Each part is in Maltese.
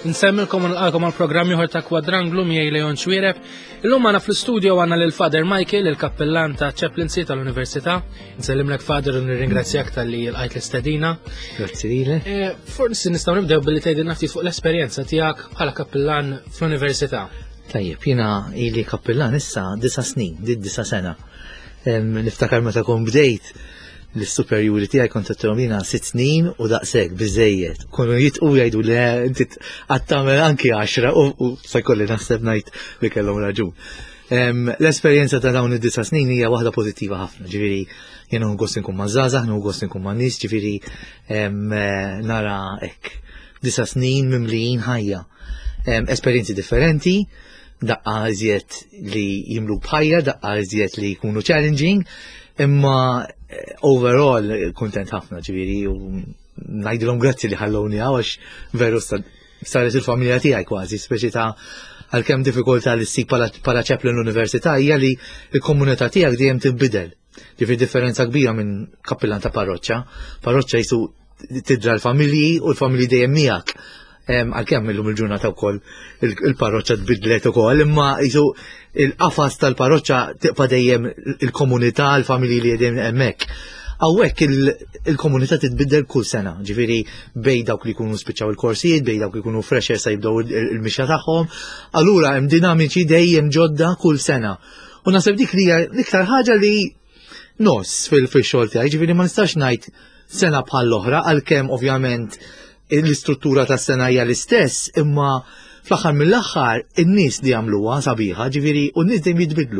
Nsemmilkom għal-programm ieħor ta' Kwadranglu miegħi Leon Xwiereb. Illum għandna fl-istudio għandna lil Father Michael, il-kappellan ta' Chaplaincy tal-Università. Nsellimlek Father u nirringrazzjak tal-li l-qajt l-istedina. Grazzi lilek. Forsi nistgħu nibdew billi tgħidilna ftit fuq l-esperjenza tiegħek bħala kappellan fl-Università. Tajjeb, jiena ili kappellan issa 9 snin, 9 sena. Niftakar meta kon bdejt l-superjuri tiegħi kont għattomina 6 snin u daqshekk biżejjed. Kunu jitqu jgħidu li inti għattamel anki 10 u se jkolli naħseb ngħid li kellhom raġun. L-esperjenza ta' dawn id-9 snin hija waħda pożittiva ħafna. Ġifieri jiena ngost inkun ma' żgħażagħ, ngost inkun ma' nies, ġifieri nara hekk 9 snin mimlijin ħajja. Esperjenzi differenti, daqqa iżjed li jimlu bħajja, daqqa iżjed li jkunu challenging, imma overall kontent ħafna ġifieri u ngħidilhom grazzi li ħallowni għax veru saret il-familja tiegħi kważi, speċi ta' għalkemm diffikultà li ssib bħala chaplain l-università hija li l-komunità tiegħek dejjem tinbidel. Ġifieri differenza kbira minn kappellan ta' parroċċa. Parroċċa jisu tidra l-familji u l-familji dejjem miegħek. Għalkemm illum il-ġurnata wkoll il-parroċċa tbidlet ukoll, imma jisu il-qafas tal-parroċċa tibqa' dejjem il-komunità, l-familji li qegħdin hemmhekk. Hawnhekk il-komunità titbiddel kull sena, ġifieri bejn dawk li jkunu spiċċaw il-korsijiet, bejn dawk li jkunu fresher se jibdew il-mixja tagħhom, allura hemm dinamiċi dejjem ġodda kull sena. U naħseb dik li hija l-iktar ħaġa li nos fil-xogħol tiegħi, ġifieri ma nistax ngħid sena bħall-oħra għalkemm ovvjament l-istruttura tas sena hija l-istess, imma fl-aħħar mill-aħħar in-nies li jagħmluha sabiħa, ġifieri u n-nies dejjem jitbidlu.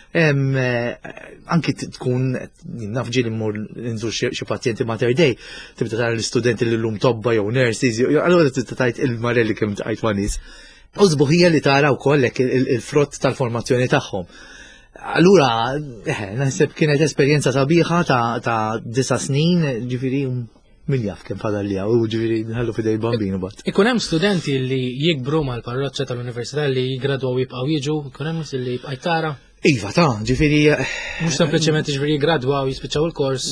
Anki tkun naf ġieli mmur nżur xi pazjenti Mater Dei, tibda tara l-istudenti li llum tobba jew nurses, allura tibda tgħid il-marelli kemm tqajt ma' nies. U sbuħija li tara wkoll il-frott tal-formazzjoni tagħhom. Allura, naħseb kienet esperjenza sabiħa ta' 9 snin, ġifieri min jaf kemm fadal li u ġifieri nħallu fidej bambinu bat. Ikun hemm studenti li jikbru mal-parroċċa tal-Università li jigradwaw jibqgħu jiġu, ikun hemm li jibqa' jtara. Iva ta' ġifieri mhux sempliċement ġifieri jigradwaw jispiċċaw il-kors.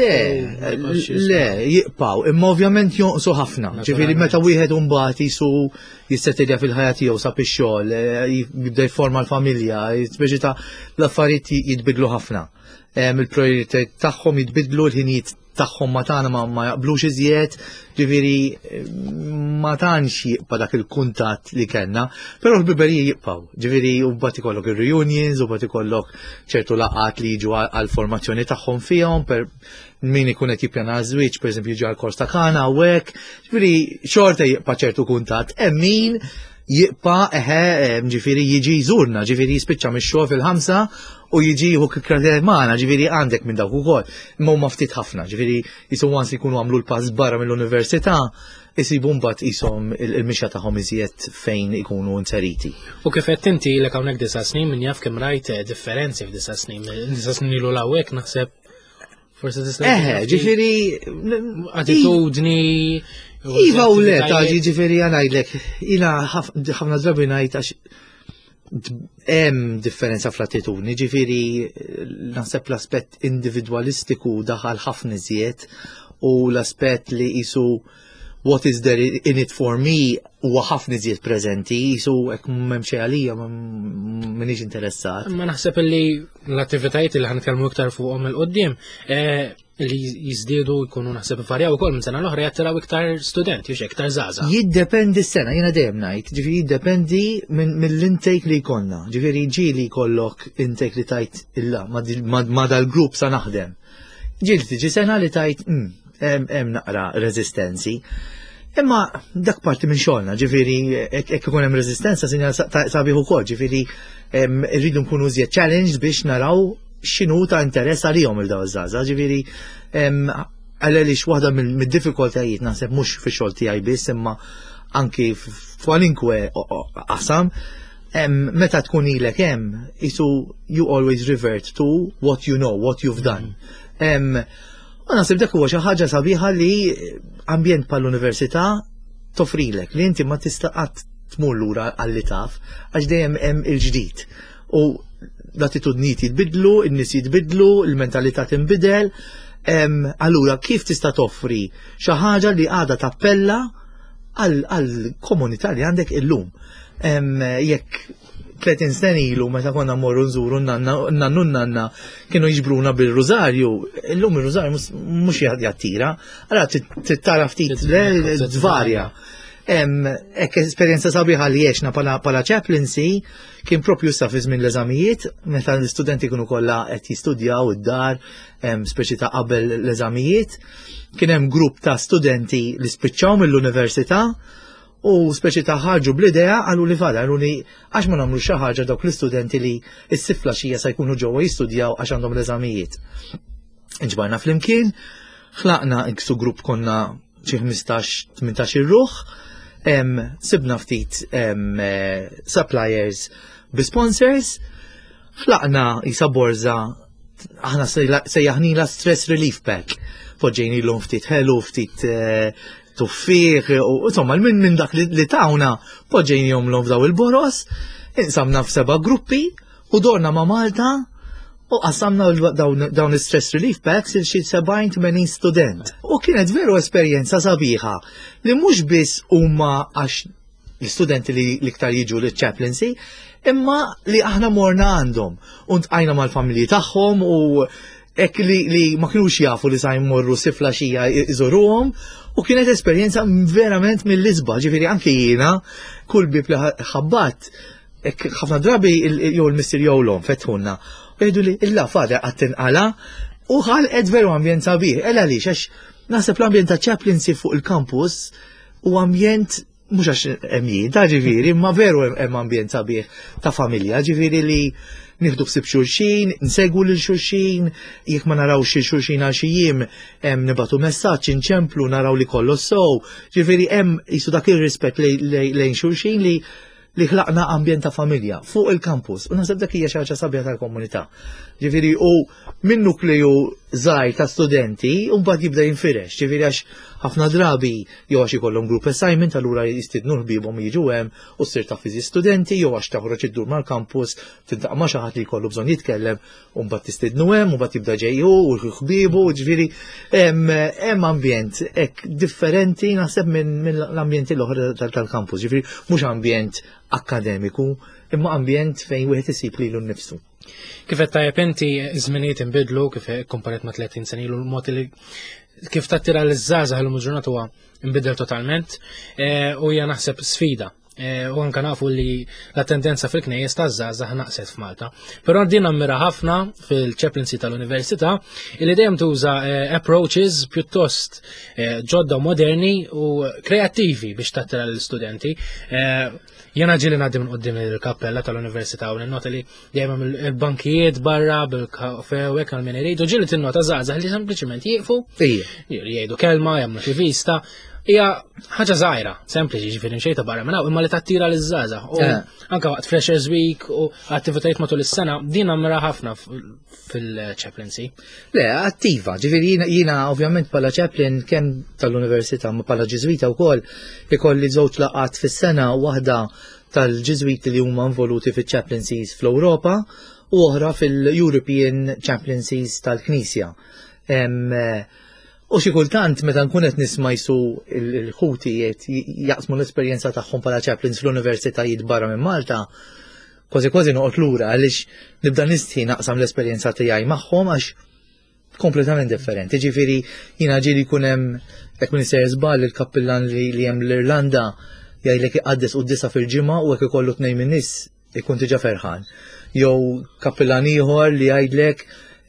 Le, jibqgħu, imma ovvjament jonqsu ħafna. Ġifieri meta wieħed imbagħad jisu jissettilja fil-ħajja tiegħu sab ix-xogħol, jibda jforma l-familja, speċi ta' l-affarijiet jitbidlu ħafna. Il-prioritajiet tagħhom jitbidlu, l-ħinijiet tagħhom ma tagħna ma jaqblux iżjed, ġifieri ma tantx jibqa' dak il-kuntatt li kellna, però l-biberiji jibqgħu. Ġifieri u mbagħad ikollok ir-reunions, u mbagħad ikollok ċertu laqgħat li jiġu għall-formazzjoni tagħhom fihom, per min ikun qed jippjana żwieġ, pereżempju jiġu għall-kors ta' kana hawnhekk, ġifieri xorta jibqa' ċertu kuntatt. Hemm min jibqa' ġifieri jiġi jżurna, ġifieri jispiċċa mix-xogħol fil-5 u jiġi jieħu kikra magħna, ġifieri għandek minn dawk ukoll. Imma huma ftit ħafna, ġifieri jisu once jkunu għamlu l-pass barra mill-università, isibu mbagħad qishom il-mixja tagħhom iżjed fejn ikunu inseriti. U kif qed inti lek hawnhekk 9 snin min jaf kemm rajt differenzi f'9 snin. 9 snin ilu hawnhekk naħseb forsi tista' ġifieri attitudni. Iva u le, taġi ġifieri ngħidlek, jiena ħafna drabi ngħid għax hemm differenza fl-attitudni, ġifieri naħseb l-aspett individwalistiku daħal ħafna iżjed u l-aspett li qisu what is there in it for me huwa ħafna iżjed preżenti, qisu hekk m'hemm xejn għalija m'iniex interessat. Ma naħseb li l-attivitajiet li ħanitkellmu iktar fuqhom il-qudiem li jiżdiedu jkunu naħseb ivarjaw ukoll minn sena l-oħra jattiraw iktar studenti u iktar żgħażagħ. Jiddependi s-sena, jiena dejjem ngħid, ġifieri jiddependi mill-intake li jkollna. Ġifieri ġieli jkollok intake li tajt illa ma dal-grupp sa naħdem. Ġieli tiġi sena li tajt hemm naqra reżistenzi. Imma dak parti minn xogħolna, ġifieri hekk ikun hemm reżistenza sinjal sabiħ ukoll, ġifieri rridu nkunu żjed challenged biex naraw x'inhu ta' interess għalihom il-daw iż-żgħażagħ, ġifieri għaliex waħda mid-diffikultajiet naħseb mhux fix-xogħol tiegħi biss imma anki f'kwalinkwe qasam meta tkun ilek hemm isu you always revert to what you know, what you've done. U naħseb dak huwa xi ħaġa sabiħa li ambjent bħall-università toffrilek li inti ma tista' qatt tmur lura għalli taf għax dejjem hemm il-ġdid. U l-attitudnijiet jitbidlu, in-nies jitbidlu, il-mentalità tinbidel. Allura kif tista' toffri xi ħaġa li għadha tappella għall-komunità li għandek illum. Jekk 30 sena ilu meta konna morru nżuru nanna kienu jiġbruna bil-Rożarju, illum il-Rożarju mhux jattira, allora tara ftit dvarja. Ek esperienza sabiħa li jiexna pala chaplaincy kien propju sa fi żmien l-eżamijiet, meta l-istudenti kienu kollha qed jistudjaw id-dar, speċi ta' qabel l-eżamijiet, kien hemm grupp ta' studenti li spiċċaw mill-università u speċi ta' ħarġu bl-idea għallu li fada, għallu li għax ma nagħmlu xi ħaġa dawk l-istudenti li s-sifla xija sa jkunu ġewwa jistudjaw għax għandhom l-eżamijiet. Inġbarna flimkien, ħlaqna iksu grupp konna xi 15-18 irruħ, sibna ftit suppliers bi-sponsors, ħlaqna jisa borza, aħna sejjaħnila stress relief pack, poġġejni l-lum ftit ħelu, ftit tuffiq, u insomma minn dak li tawna poġġejni l-lum f'daw il-boros, insamna f7 gruppi, u dorna ma' Malta, u qassamna dawn il-stress relief packs il-xi 70-80 student. U kienet veru esperjenza sabiħa li mhux biss huma għax l-studenti li iktar jiġu l-chaplaincy, imma li aħna morna għandhom. U ntqajna mal-familji tagħhom u hekk li ma kinux jafu li sa jmorru sifla xija iżoruhom, u kienet esperjenza verament mill-isba, ġifieri anke jiena kull bib li ħabbat ħafna drabi jew il-mister jew l-om fetħunna. Għedu li illa fada għattinqala u ħalqet veru ambjent sabiħ. Ella li xax naħseb l-ambjent ta' chaplaincy fuq il-kampus u ambjent mhux għax emjien ta' ġifieri, ma veru hemm ambjent sabiħ ta' familja, ġifieri li nieħdu ħsieb xulxin, nsegwu lil xulxin, jekk ma narawx xulxin għal xi jiem nibatu messaġġ inċemplu naraw li kollu sow, ġifieri hemm jisu dak ir-rispett lejn xulxin li ħlaqna ambjent ta' familja fuq il-kampus. U naħseb dak hija xi ħaġa sabiħa tal-komunità. Ġifieri u minn nukleu żgħir ta' studenti u mbagħad jibda jinfirex. Ġifieri għax ħafna drabi jew għax ikollhom group assignment allura jistidnu ħbiebhom jiġu hemm u ssir ta' fiżi studenti jew għax taħroġ iddur mal-kampus tintaqa' ma' xi ħadd li jkollu bżonn jitkellem u mbagħad tistidnu hemm u mbagħad jibda ġejju u ħbiebu, ġifieri hemm ambjent hekk differenti naħseb minn l-ambjenti l-oħra tal-kampus. Ġifieri mhux ambjent akademiku, imma ambjent fejn wieħed isib lilu nnifsu. Kif qed tajjeb inti żminijiet inbidlu kif komparet ma' 30 sena ilu l-mod li kif tattira l-żgħażagħ illum il-ġurnata huwa inbidel totalment u hija naħseb sfida. U anke nafu li la tendenza fil-knejjes taż-żgħażagħ naqset f'Malta. Però din ammira ħafna fil-chaplaincy tal-università li dejjem tuża approaches pjuttost ġodda u moderni u kreattivi biex tattira l-istudenti. Jena ġili ngħaddi minn qudiem il-kappella tal-università u ninnota li dejjem il-bankijiet barra bil-kafe u hekk għal min iridu ġili tinnota żgħażagħ li sempliċement jieqfu jgħidu kelma, jagħmlu xi vista. Hija ħaġa żgħira, sempliċi ġifieri xejn ta' barra minn hawn imma li tattira liż-żgħażagħ. U anke waqt Freshers Week u attivitajiet matul is-sena din ammira ħafna fil-chaplaincy. Le, attiva, ġifieri jiena ovvjament bħala chaplain kemm tal-università ma bħala ġiżwita wkoll ikolli żewġ laqgħat fis-sena waħda tal-ġiżwiti li huma involuti fiċ-chaplaincies fl-Ewropa u oħra fil-European Chaplaincies tal-Knisja. U xi kultant meta nkun qed nisma' jsu il-ħutijiet jaqsmu l-esperjenza tagħhom bħala chaplains fl-universitajiet barra minn Malta, kważi noqgħod lura għaliex nibda nistħi naqsam l-esperjenza tiegħi magħhom għax kompletament differenti. Ġifieri jiena ġieli jkun hemm hekk minister żball il-kappillan li hemm l-Irlanda jgħidlek iqaddes qudiesa fil-ġimgħa u hekk ikollu tnejn min nies ikun diġà ferħan. Jew kappillan ieħor li jgħidlek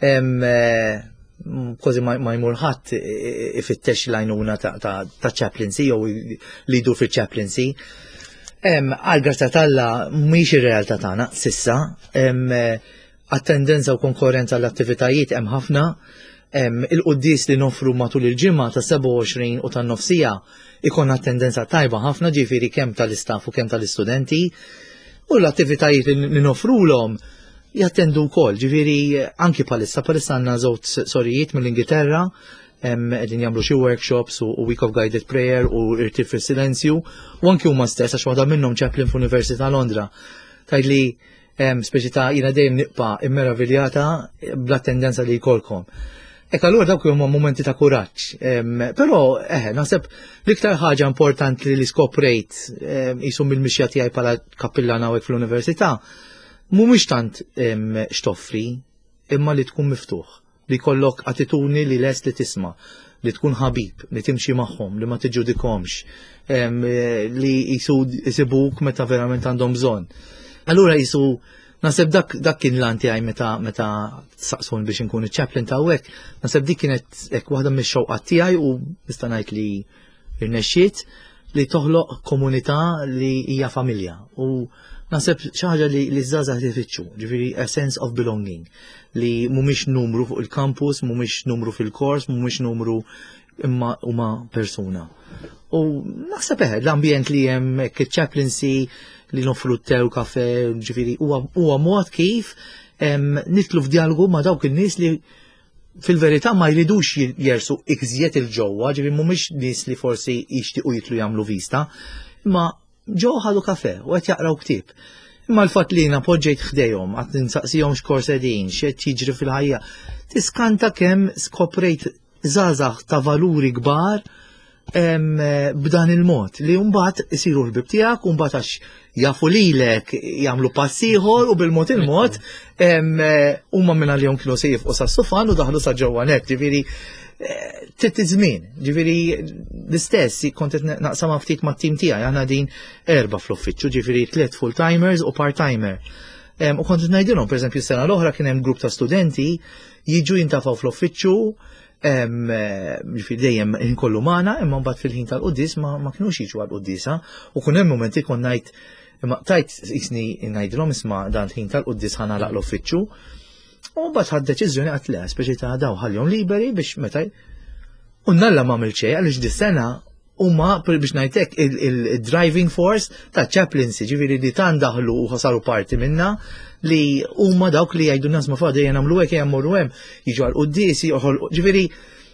kważi ma jmur ħadd ifittex l-għajnuna ta' chaplaincy jew li jdur fil-chaplaincy. Għal-grazza talla mhix ir-realtà tagħna sissa, attendenza u konkurrenza l-attivitajiet hemm ħafna, il-qudies li nofru matul il-ġimgħa ta' 27 u tan-nofsija ikun attendenza tajba ħafna ġifieri kemm tal-istaff u kemm tal-istudenti u l-attivitajiet li nofrulhom jattendu wkoll, ġifieri anki palissa għandna żewġ sorijiet mill-Ingilterra qegħdin jagħmlu xi workshops u Week of Guided Prayer u Irtir fis-Silenzju u anki huma stess għax waħda minnhom chaplain f'Università Londra. Tgħidli speċi ta' jiena dejjem nibqa' immeraviljata bl-attendenza li jkollkom. Allura dawk huma momenti ta' kuraġġ. Però naħseb l-iktar ħaġa importanti li skoprejt qisum il-mixja tiegħi bħala kappillan hawnhekk fl-università mhumiex tant x'toffri imma li tkun miftuħ, li jkollok attitudni li lest li tisma', li tkun ħabib, li timxi magħhom, li ma tiġġudikhomx, li jisibuk meta verament għandhom bżonn. Allura jisu naseb dak kien lan tiegħi meta saqsun biex inkun iċ-chaplain ta' hekk, naseb dik kienet hekk waħda mix-xewqat tiegħi u nista' ngħid li irnexxiet li toħloq komunità li hija familja. U naseb xi ħaġa li żgħażagħ tifittxu, ġifieri a sense of belonging, li mhumiex numru fuq il-campus, mhumiex numru fil-kors, mhumiex numru imma huma persuna. U naħseb l-ambjent li hemm hekk iċ-chaplaincy li nofru t-tew, kafe, ġifiri, huwa mod kif nitlu f'dialogu ma' dawk in-nies li fil-verità ma jridux jersu ikżiet il-ġewwa, ġifiri mhumiex nies li forsi jixtiequ jitlu jagħmlu vista, imma ġew ħadu kafe u qed jaqraw ktieb. Imma l-fatt li jiena poġġejt ħdejhom qed ninsaqsihom x'kors qegħdin, x'qed jiġri fil-ħajja, tiskanta kemm skoprejt żgħażagħ ta' valuri kbar b'dan il-mod li mbagħad isiru l-bib tiegħek u mbagħad għax jafu lilek jagħmlu pass ieħor u bil-mod il-mod huma minn għalihom kienu se jifqu sas-sufan u daħlu sa ġewwa hekk, ġifieri trid żmien, ġifieri l-istess kont qed naqsam ftit mat-tim tiegħi aħna din 4 fl-uffiċċju, ġifieri 3 full-timers u part-timer. U kont ngħidilhom pereżempju s-sena l-oħra kien hemm grupp ta' studenti jiġu jintafgħu fl-uffiċċju dejjem inkollu magħna, imma mbagħad fil-ħin tal-qudies ma kinux jiġu għall-qudiesa u kun hemm momenti kon ngħid imma tajt isni ngħidilhom isma' dan ħin tal-qudies ħa nagħlaq l-uffiċċju u mbagħad ħadd deċiżjoni qatt le speċi ta' daw ħallhom liberi biex meta u nalla m'għamil xejn għaliex dis-sena huma biex ngħidlek il-driving force ta' chaplaincy, ġifieri li tan daħlu u ħasaru parti minna li huma dawk li jgħidu nas ma fadej nagħmlu hekk jagħmlu hemm jiġu għal qudiesi ġifieri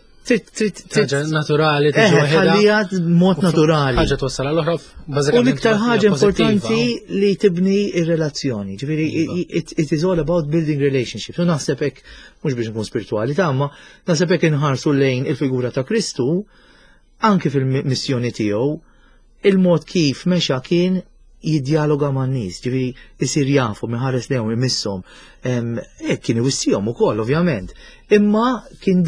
ħaġa naturali tiġi ħallija mod naturali. Ħaġa twassal għall-oħra bażikament. U l-iktar ħaġa importanti li tibni ir-relazzjoni. Ġifieri it is all about building relationships. U naħseb hekk mhux biex nkun spirituali ma naħseb hekk inħarsu lejn il-figura ta' Kristu anke fil-missjoni tiegħu il-mod kif mexa kien jiddialoga man nies, ġifieri isir jafu minħares lehom imisshom. Kien iwissihom ukoll ovvjament. Imma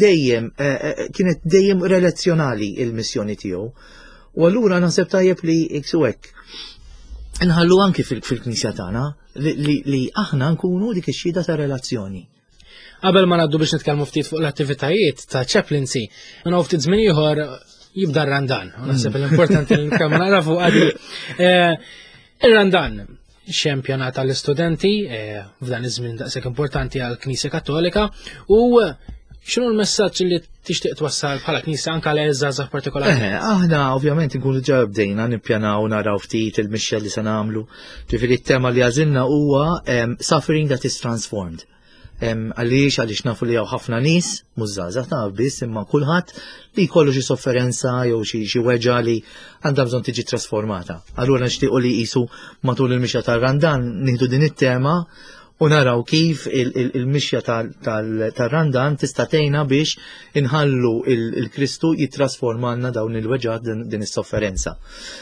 kienet dejjem relazzjonali il-missjoni tiegħu. U allura naħseb tajjeb li iksu hekk inħallu anke fil-Knisja tagħna li aħna nkunu dik ix-xhieda ta' relazzjoni. Qabel ma ngħaddu biex nitkellmu ftit fuq l-attivitajiet ta' chaplaincy, minn ftit żmien ieħor jibda r-Randan. Naħseb l-importanti li nkemmlu narafu għadi ir-Randan xempjonat għall-istudenti f'dan iż-żmien daqshekk importanti għall-Knisja Kattolika u x'inhu l-messaġġ li tixtieq twassal bħala Knisja anke għal żgħażagħ partikolari? Aħna ovvjament inkunu ġa bdejna nippjanaw naraw ftit il-mixja li se nagħmlu. Ġifieri t-tema li għażilna huwa suffering that is transformed. Għaliex nafu li hawn ħafna nies mhux żgħażagħ ta' biss imma kulħadd li jkollu xi sofferenza jew xi weġa li għandha bżonn tiġi trasformata. Allura nixtiequ li qisu matul il-mixja tar-Randan nieħdu din it-tema u naraw kif il-mixja tar-Randan tista' tgħinna biex inħallu il-Kristu jittrasformalna dawn il-weġa din is-sofferenza.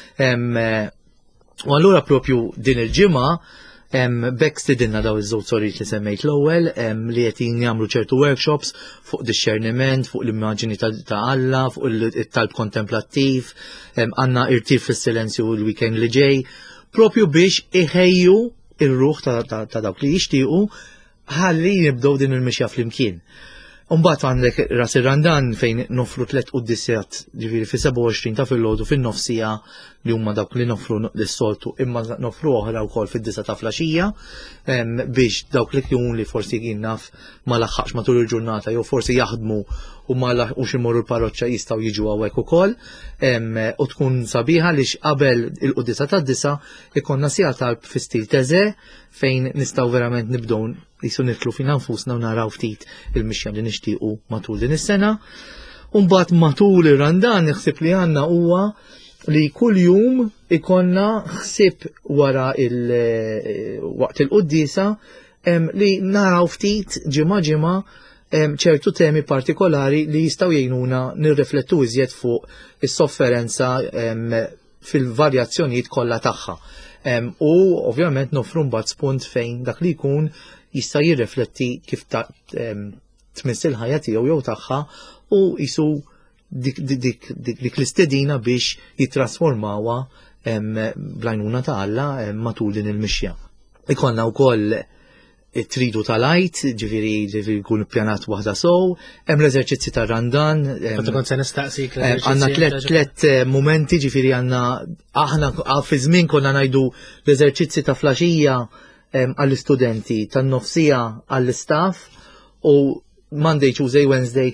U allura propju din il-ġimgħa bekk stidilna daw iż-żewġ sorijiet li semmejt l-ewwel li qed jagħmlu ċertu workshops fuq discerniment, fuq l-immaġini ta' Alla, fuq il-talb kontemplattiv, għandna irtir fis-silenzju l-weekend li ġej, propju biex iħejju ir-ruħ ta' dawk li jixtiequ ħalli nibdew din il-mixja flimkien. Mbagħad għandek ras ir-Randan fejn nofru 3 qudiesjat ġifieri fi 27 ta' filgħodu fin-nofsija li huma dawk li nofru lis-soltu imma nofru oħra wkoll fid-9 ta' flaxija biex dawk li jkun li forsi jien naf ma laħħaqx matul il-ġurnata jew forsi jaħdmu u ma laħqux imorru l-parroċċa jistgħu jiġu hawnhekk ukoll u tkun sabiħa li qabel il-qudiesa tad-disa ikonna sija talb fi stil teże fejn nistgħu verament nibdew jisu nitlu fina nfusna u naraw ftit il-mixja li nixtiequ matul din is-sena. U mbagħad matul ir-Randan naħseb li għandna huwa li kull jum ikonna ħsieb wara waqt il-qudiesa li naraw ftit ġimgħa ċertu temi partikolari li jistgħu jgħinuna nirriflettu iżjed fuq is-sofferenza fil-varjazzjonijiet kollha tagħha. U ovvjament nofru mbagħad spunt fejn dak li jkun jista' jirrifletti kif tmiss il-ħajja tiegħu jew tagħha u jisu dik l-istedina biex jitrasformawha bl-għajnuna ta' Alla matul din il-mixja. Ikonna wkoll tridu tal-ajt, ġifieri jkun ippjanat waħda sow, hemm l-eżerċizzi ta' randan. Kont se nistaqsik għandna tliet momenti, ġifieri għandna aħna fi żmien konna ngħidu l-eżerċizzi ta' flaxija għall-istudenti, tan-nofsija għall-istaff u Monday, Tuesday, Wednesday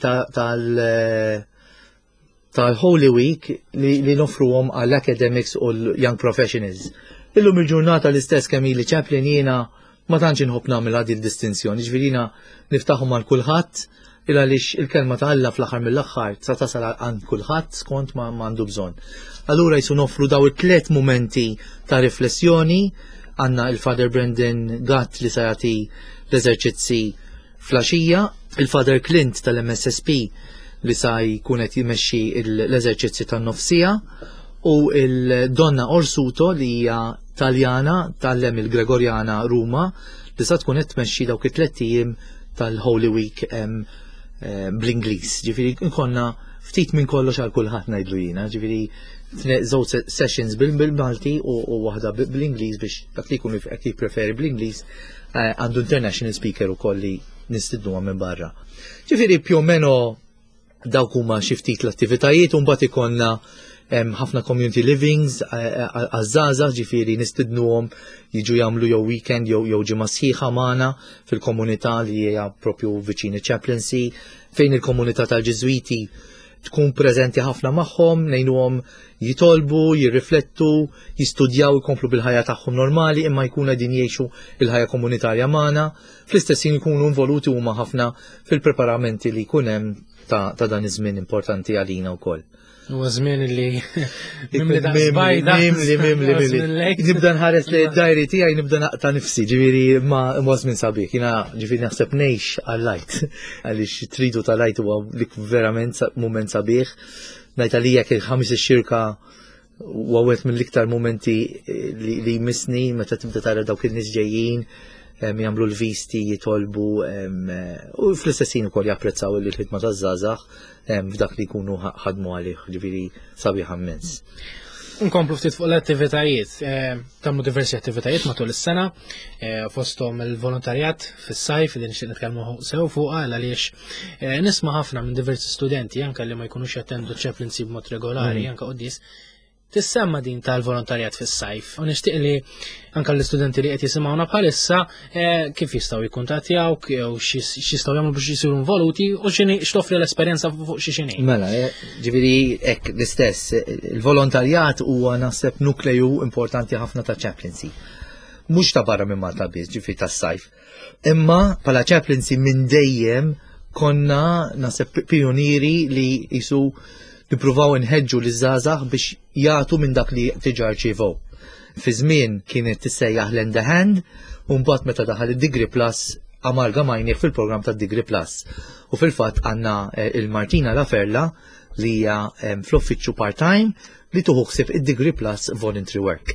tal-Holy Week li nofruhom għall-academics u l-young professionals. Illum il-ġurnata l-istess kemm ili chaplain jiena ma tantx inħobb nagħmel għadi l-distinzjoni, ġifieri niftaħhom għal kulħadd il għaliex il-kelma ta' Alla fl-aħħar mill-aħħar sa tasal għand kulħadd skont ma għandu bżonn. Allura jsu nofru daw it-tliet momenti ta' riflessjoni, għandna il-Father Brendan Gatt li se jagħti l-eżerċizzi flaxija, il-Father Clint tal-MSSP li sa jkun qed jimexxi l-eżerċizzi tan-nofsija u il-Donna Orsuto li hija Taljana tal-lem il-Gregorjana Ruma li sa tkun qed tmexxi dawk it-tliet ijiem tal-Holy Week bl-Ingliż. Ġifieri nkonna ftit minn kollox għal kulħadd ngħidlu jiena, ġifieri żewġ sessions bil-Malti u waħda bl-Ingliż biex dak li jkun qed jippreferi bl-Ingliż għandu international speaker ukoll li nistidnuha minn barra. Ġifieri più o meno dawk huma xi ftit l-attivitajiet u mbagħad ikollna ħafna community livings għaż-żgħażagħ, ġifieri nistidnuhom jiġu jagħmlu jew weekend jew ġimgħa sħiħa magħna fil-komunità li hija proprju viċin iċ-chaplaincy fejn il-komunità tal-Ġiżwiti tkun preżenti ħafna magħhom, ngħinuhom jitolbu, jirriflettu, jistudjaw ikomplu bil-ħajja tagħhom normali imma jkunu qegħdin jgħixu il-ħajja komunitarja magħna, fl-istess ħin ikunu involuti huma ħafna fil-preparamenti li jkun hemm ta' dan iż-żmien importanti għalina wkoll. Huwa żmien li nibda nħares li d-dajri tiegħi nibda naqta' nifsi, ġifieri ma żmien sabiħ. Jiena ġifieri naħseb ngħix għall-lajt għaliex tridu tal-lajt huwa dik verament mument sabiħ. Ngħid għalijek il-ħames ix-xirka huwa wieħed mill-iktar mumenti li jmissni meta tibda tara dawk in-nies ġejjin jagħmlu l-visti, jitolbu u fl-istessin ukoll japprezzaw il-ħidma taż-żgħażagħ f'dak li jkunu ħadmu għalih, ġifieri sabiħ immens. Nkomplu ftit fuq l-attivitajiet. Tagħmlu diversi attivitajiet matul is-sena, fosthom il-volontarjat fis-sajf li nixtieq nitkellmu sew fuqha għaliex nisma' ħafna minn diversi studenti anke li ma jkunux jattendu chaplaincy b'mod regolari anke qudies tissemma din tal-volontarjat fis-sajf. U nixtieq li anke l-istudenti li qed jisimgħuna bħalissa kif jistgħu jikkuntattjawk jew x'jistgħu jagħmlu biex jisiru involuti u x'toffri l-esperjenza fuq xi xinejn. Mela, ġifieri hekk l-istess, il-volontarjat huwa naħseb nukleju importanti ħafna ta' chaplaincy. Mhux ta' barra minn Malta biss, ġifieri tas-sajf. Imma bħala chaplaincy minn dejjem konna naħseb pionieri li jisu nippruvaw inħeġġu liż-żgħażagħ biex jagħtu minn dak li diġà rċievew. Fi żmien kienet tissejjaħ Lend a Hand u mbagħad meta daħal id-Degree Plus amalgamajnieh fil-programm tad-Degree Plus. U fil-fatt għandna il-Martina Laferla li hija fl-uffiċċju part-time li tuħu ħsieb id-Degree Plus Voluntary Work.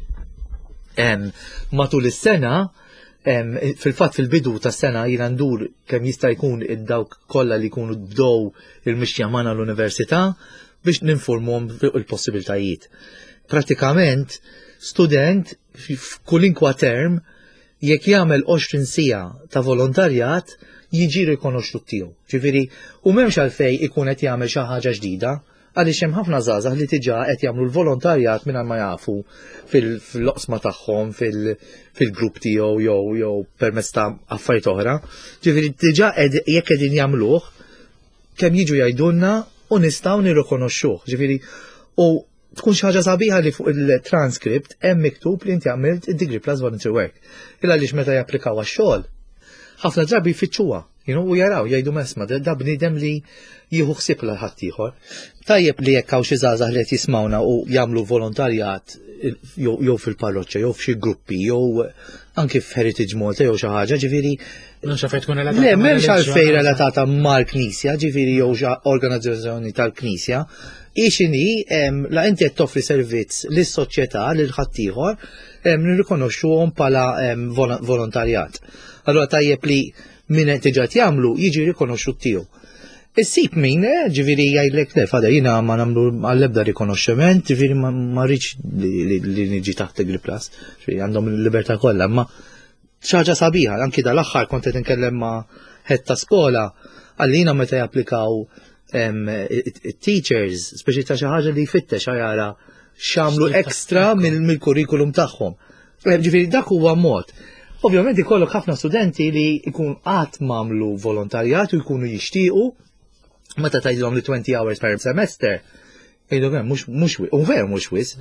Matul is-sena fil-fatt fil-bidu tas-sena jiena ndur kemm jista' jkun id-dawk kollha li jkunu bdew il-mixja magħna l-università biex ninformhom fuq il-possibiltajiet. Pratikament, student f'kulinkwa term jekk jagħmel 20 siegħa ta' volontarjat jiġi rikonoxxut tiegħu. Ġifieri u m'hemmx għalfejn ikun qed jagħmel xi ħaġa ġdida għaliex hemm ħafna żgħażagħ li diġà qed jagħmlu l-volontarjat mingħajr ma jafu fil-loqsma tagħhom fil-grupp tiegħu jew permezz ta' affarijiet oħra. Ġifieri diġà jekk qegħdin jagħmluh kemm jiġu jgħidulna u nistgħu nirrikonoxxuh. Ġifieri u tkun xi ħaġa sabiħa li fuq il-transkript hemm miktub li inti għamilt id-Degree Plus Voluntary Work. Illa għaliex meta japplikaw għax-xogħol ħafna drabi jfittxuha, u jaraw jgħidu mesma da bniedem li jieħu ħsieb l ħadd ieħor. Tajjeb li jekk hawn xi żgħażagħ li qed jismawna u jagħmlu volontarjat jew fil-parroċċa, jew f'xi gruppi, jew anke f'Heritage Malta jew xi ħaġa, ġifieri. Mhux għalfejn tkun relatata. Le, m'hemmx għalfejn relatata mal-Knisja, ġifieri jew xi organizzazzjoni tal-Knisja. Ixini la inti qed toffri servizz lis-soċjetà lil ħaddieħor nirrikonoxxuhom bħala volontarjat. Allura tajjeb li min qed tiġa jagħmlu jiġi rikonoxxut tiegħu. Is-sib min, ġifieri jgħidlek le fada jiena ma nagħmlu għall-ebda rikonoxximent, ġifieri ma rridx li niġi taħt il-Plus, għandhom il-libertà kollha, imma xi ħaġa sabiħa, anki dal-aħħar kont qed inkellem ma' ħed ta' skola għallina meta japplikaw teachers, speċi ta' xi ħaġa li jfittex jara x'għamlu ekstra mill-kurrikulum tagħhom. Ġifieri dak huwa mod. Ovvjament ikollok ħafna studenti li jkun qatt m'għamlu volontarjat u jkunu jixtiequ meta tgħidilhom li 20 hours per semester. Jgħidu mhux veru mhux wis.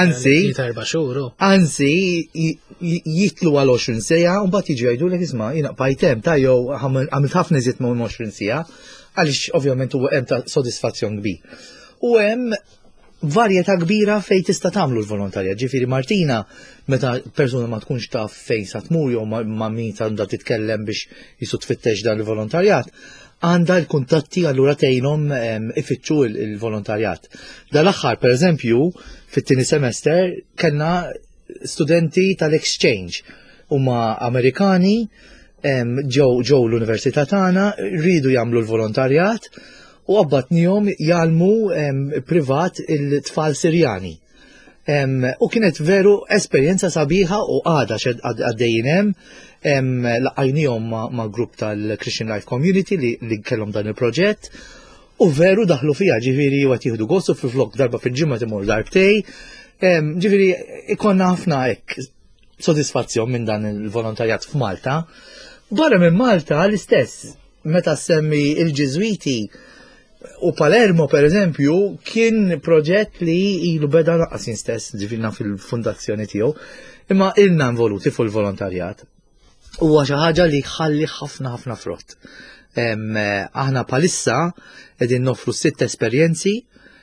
Anzi jitlu għal 20 sija u mbagħad jiġu jgħidulek isma' jiena bajtem ta' jew għamilt ħafna iżjed minn 20 sija għaliex ovvjament huwa hemm ta' sodisfazzjon kbir. U hemm varjetà kbira fejn tista' tagħmlu l-volontarjat. Ġifieri Martina meta persuna ma tkunx taf fejn sa tmur jew ma' min għandha titkellem biex jisu tfittex dan il-volontarjat, għandha l-kuntatti allura tgħinhom ifittxu il-volontarjat. Dal-aħħar pereżempju fit-tieni semester kellna studenti tal-exchange huma Amerikani ġew l-università tagħna rridu jagħmlu l-volontarjat u għabbatnihom jgħalmu privat il-tfal Sirjani. U kienet veru esperjenza sabiħa u għada għaddejjin hemm laqajnihom ma' grupp tal-Christian Life Community li kellhom dan il-proġett u veru daħlu fija ġifieri u qed jieħdu gostu fi vlog darba fil-ġimgħa timur darbtej. Ġifieri ikonna ħafna hekk sodisfazzjon minn dan il-volontarjat f'Malta. Barra minn Malta l-istess meta semmi il-Ġiżwiti u Palermo per eżempju kien proġett li ilu beda naqqasin stess ġifirna fil-fundazzjoni tiegħu, imma ilna involuti fuq il-volontarjat. Huwa xi ħaġa li ħalli ħafna frott. Aħna palissa qegħdin noffru 6 esperjenzi,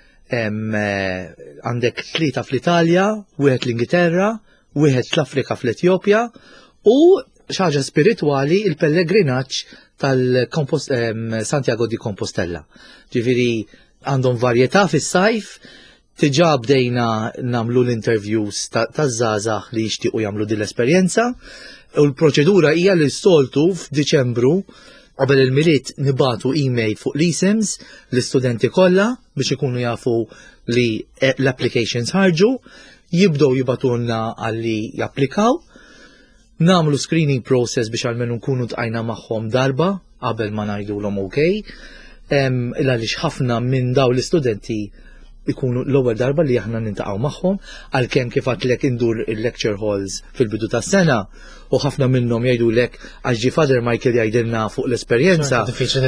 għandek 3 fl-Italja, 1 l-Ingilterra, 1 fl-Afrika fl-Etjopja u xi ħaġa spiritwali il-pellegrinaġġ tal-Santiago di Compostela. Ġifieri għandhom varjetà fis-sajf, diġà bdejna nagħmlu l-interviews taż-żgħażagħ li jixtiequ jagħmlu din l-esperjenza u l-proċedura hija li s-soltu f'Diċembru qabel il-miliet nibatu email fuq l-isims l-istudenti kollha biex ikunu jafu li l-applications ħarġu, jibdew jibatulna għalli japplikaw, namlu screening process biex għalmenu nkunu tqajna magħhom darba qabel ma ngħidulhom okej. Għaliex ħafna minn daw l-istudenti ikunu l-ewwel darba li aħna nintaqgħu magħhom għalkemm kif għadlek indur il-lecture halls fil-bidu tas-sena u ħafna minnhom jgħidulek għax ġie Father Michael jgħidilna fuq l-esperjenza.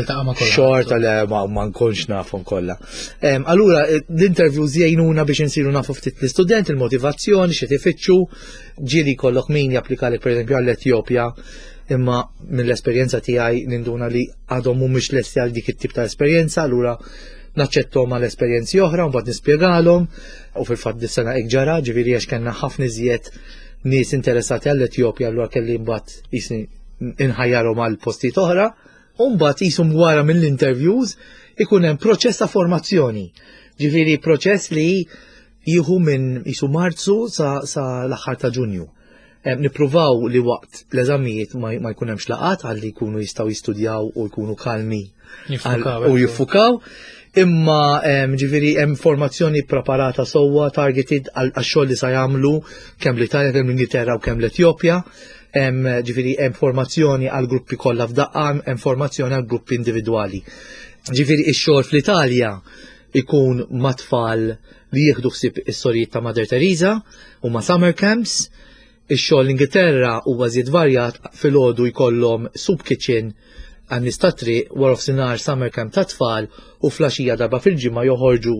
Xorta le ma nkunx nafhom kollha. Allura l-interviews jgħinuna biex insiru nafu ftit l-istudent, il-motivazzjoni, xi tifittxu, ġieli jkollok min japplikalek pereżempju għall-Etjopja, imma mill-esperjenza tiegħi ninduna li għadhom mhumiex lesti għal dik it-tip ta' esperjenza, allura naċċettom għal esperjenzi oħra u mbagħad nispjegalhom u fil-fatt dis-sena hekk ġara, ġifieri għax kellna ħafna iżjed nies interessati għall-Etjopja allura kelli mbagħad isni inħajjarhom għal postijiet oħra u mbagħad qishom wara mill-interviews ikun hemm proċess ta' formazzjoni. Ġifieri proċess li jieħu minn qisu Marzu sa l-aħħar ta' Ġunju. Nippruvaw li waqt l-eżamijiet ma jkun hemmx laqat għalli jkunu jistgħu jistudjaw u jkunu kalmi u jiffukaw. Imma ġifieri hemm formazzjoni preparata sewwa targeted għax-xogħol li sa jagħmlu kemm l-Italja kemm l-Ingilterra u kemm l-Etjopja. Ġifieri hemm formazzjoni għal gruppi kollha f'daqqa, hemm formazzjoni għal gruppi individwali. Ġifieri x-xogħol fl-Italja ikun ma' tfal li jieħdu ħsieb is-sorijiet ta' Mother Teresa u ma' summer camps. Ix-xogħol l-Ingilterra huwa żied varjat filgħodu jkollhom soup kitchen għan-nies ta' triq wara f'sinar summer camp ta' tfal u flaxija darba fil-ġimgħa joħorġu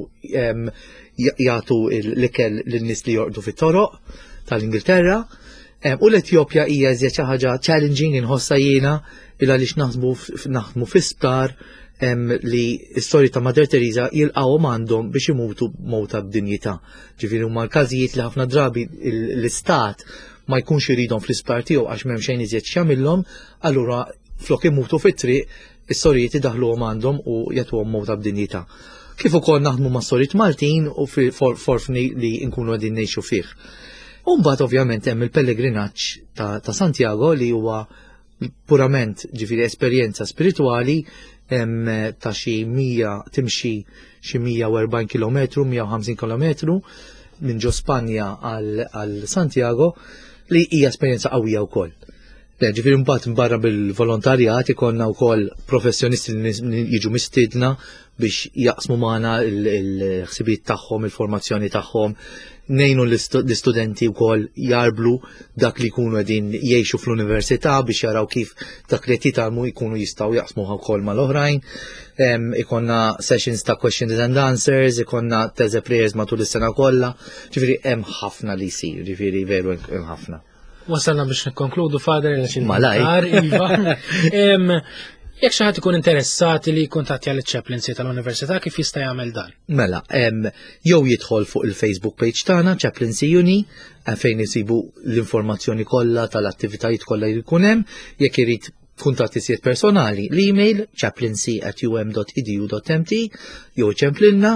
jagħtu l-ikel lin-nies li jorqdu fit-toroq tal-Ingilterra. U l-Etjopja hija żied xi ħaġa challenging inħossha jiena il għaliex naħdmu fi sptar li s-storji ta' Mother Teresa jilqgħu għandhom biex imutu mowta b'dinjità. Ġifieri huma l-każijiet li ħafna drabi l-istat ma jkunx iridhom fl-isptar tiegħu għax m'hemm xejn iżjed x'jagħmilhom, allura flok imutu fit-triq is-storjiet idaħluhom għandhom u jagħtuhom mowta b'dinjità. Kif ukoll naħdmu ma' storijiet Maltin u forfni li nkunu qegħdin ngħixu fih. U mbagħad ovvjament hemm il-pellegrinaġġ ta' Santiago li huwa purament ġifieri esperjenza spiritwali ta' xi 100 timxi xi 140 km, 150 km minn ġo Spanja għal Santiago li hija esperjenza qawwija wkoll. Ġifieri mbagħad barra bil-volontarjat ikonna wkoll professjonisti li jiġu mistiedna biex jaqsmu magħna l-ħsibiet tagħhom, il-formazzjoni tagħhom, ngħinu l-istudenti wkoll jarblu dak li jkunu qegħdin jgħixu fl-università biex jaraw kif dak li qed jitgħallmu jkunu jistgħu jaqsmuha wkoll mal-oħrajn. Ikonna sessions ta' questions and answers, ikonna teze prayers matul is-sena kollha. Ġifieri hemm ħafna li jsir, ġifieri veru hemm ħafna. Wasalna biex nikkonkludu Fader Iva. Jekk xi ħadd ikun interessati li jkuntattja l-chaplaincy tal-Università kif jista' jagħmel dan? Mela, jew jidħol fuq il-Facebook page tagħna Chaplaincy Uni fejn isibu l-informazzjoni kollha tal-attivitajiet kollha li jkun hemm, jekk irid kuntatti siet personali, l-email chaplaincy@um.edu.mt jew ċemplinna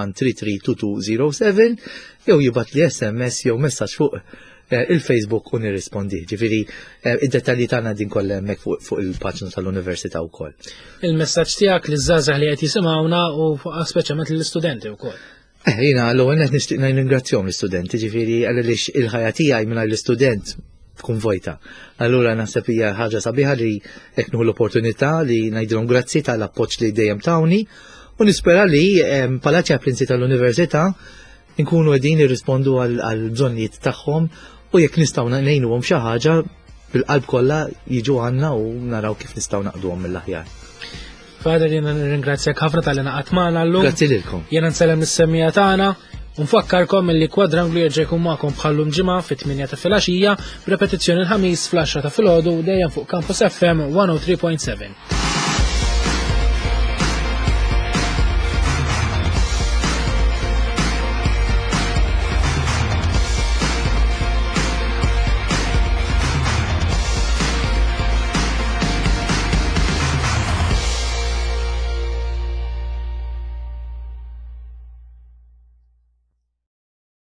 21332207 jew jibgħat li SMS jew messaġġ fuq il-Facebook u nirrispondi. Ġifieri id-dettalji tagħna din kollha hemmhekk fuq il-paġna tal-Università wkoll. Il-messaġġ tiegħek liż-żgħażagħ li qed jisimgħuna u speċjalment lill-istudenti wkoll. Jiena l-ewwel qed nixtieq ningrazzjahom l-istudenti, ġifieri għaliex il-ħajja tiegħi mingħajr l-istudent tkun vojta. Allura naħseb hija ħaġa sabiħa li jekk nieħu l-opportunità li ngħidilhom grazzi tal-appoġġ li dejjem tawni u nispera li bħala chaplaincy tal-Università nkunu qegħdin nirrispondu għal bżonnijiet tagħhom u jekk nistgħu ngħinuhom xi ħaġa bil-qalb kollha jiġu għandna u naraw kif nistgħu naqduhom mill-aħjar. Fader, jiena nirringrazzjak ħafna tal-li naqgħat magħna llum. Grazzi lilkom. Jiena nsellem lis-semmija tagħna u nfakkarkom milli Quadranglu jerġa' jkun magħkom bħallum ġimgħa fit-8 ta' filgħaxija b'repetizzjoni l-ħamis fl-10 ta' filgħodu dejjem fuq Campus FM 103.7.